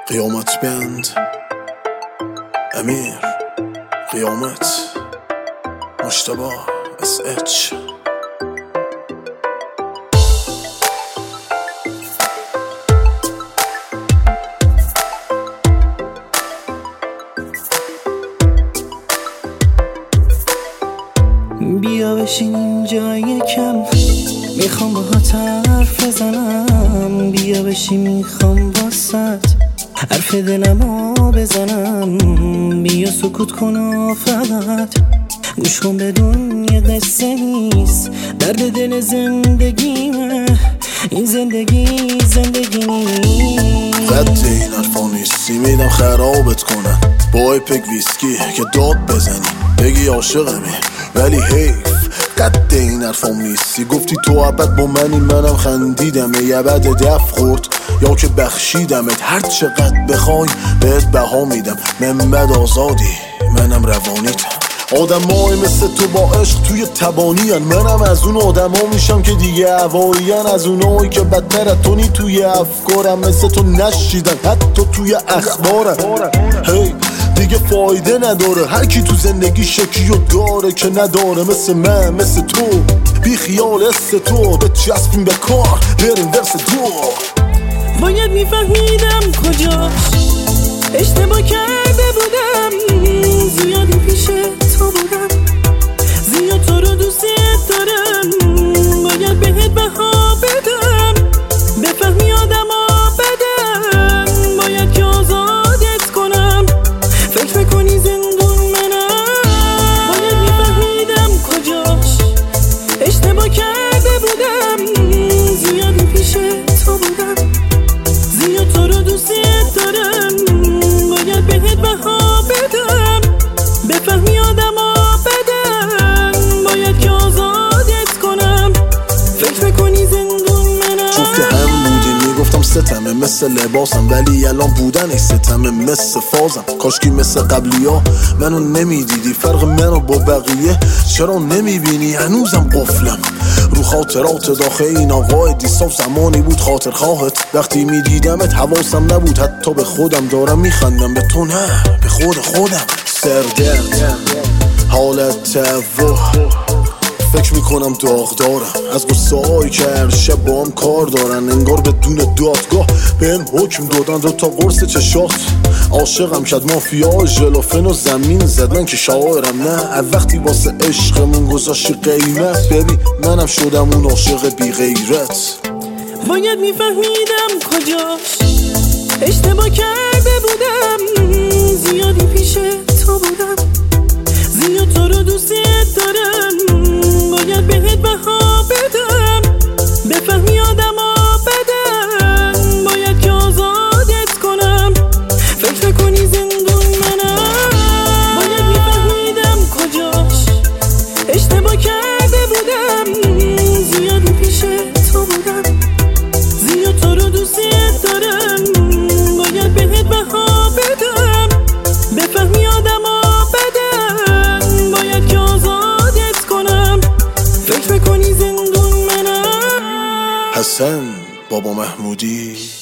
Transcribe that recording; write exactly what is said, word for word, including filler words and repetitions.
قیامت بند امیر قیامت مجتبی اس اچ بیا بشین اینجا یکم، میخوام باهات حرف بزنم. بیا بشین میخوام واسط حرف دلمو بزنم. بیا سکوت کن و فقط گوش کن، بدون یه قصه نیست، درد دل زندگیمه. این زندگی زندگی نیست. قد این حرفا نیستی میدم خرابت کنن با ایپک ویسکی که داد بزنی بگی عاشقمی ولی حیف. قد این حرفام نیستی، گفتی تو ابد با منی، منم خندیدم یه بد دف خورد یا که بخشیدمت. هر چقدر بخوای بهت بها میدم، منبد آزادی منم روانیتم. آدم های مثل تو با عشق توی تبانی هن. منم از اون آدم ها میشم که دیگه هوایی هن، از اونایی که بدتر تونی توی افکارم، مثل تو نشیدن حتی توی اخبارم. هی دیگه فایده نداره، هر کی تو زندگی شکیو داره که نداره، مثل من مثل تو بی خیال است تو به چسبیم به کار بریم ورس دو. باید میفهمیدم کجاش اشتباه کرده بودم، زیادی پیش تو بودم، زیاد تو رو دوست دارم. باید بهت بها بدم، بفهمی آدما بدم. باید که آزادت کنم، فکر میکنی زندون منم. باید میفهمیدم کجاش اشتباه کرده بودم، زیادی پیش تو بودم، زیاد تو رو دوست دارم. باید بهت بها بدم، بفهمی آدما بدن. باید که آزادت کنم، فکر میکنی زندون منم. جفت هم بودیم میگفتم ستمه مثل لباسم، ولی الان بودن ای ستمه مثل فازم. کاشکی مثل قبلی ها منو نمیدیدی، فرق منو با بقیه چرا نمیبینی؟ هنوزم قفلم رو خاطرات داخل این آقای دیساف. زمانی بود خاطر خواهت وقتی میدیدمت حواسم نبود حتی به خودم. دارم میخندم به تو نه به خود خودم. سردرد حالت و فکر میکنم داغ دارم از قصه هایی که هر شب با هم کار دارن، انگار بدون دادگاه بهم حکم دادن. دو تا قرص چشات عاشقم کرد، مافیا ژلوفن و زمین زدن که شاعرم نه. وقتی واسه عشقمون گذاشتی قیمت، ببین منم شدم اون عاشق بی غیرت. باید میفهمیدم کجاش اشتباه کرده بودم، زیادی پیش تو بودم، زیاد تو رو دوست دارم. باید بهت بها بدم، بفهمی آدما بدن. باید که آزادت کنم، فکر نکنی زندون منم. باید میفهمیدم کجاش اشتباه کرده بودم، زیادی پیش تو بودم، زیاد تو رو دوست دارم. باید بهت بها بدم، بفهمی آدما بدن. باید که آزادت کنم، فکر میکنی زندون منم. حسن بابا محمودی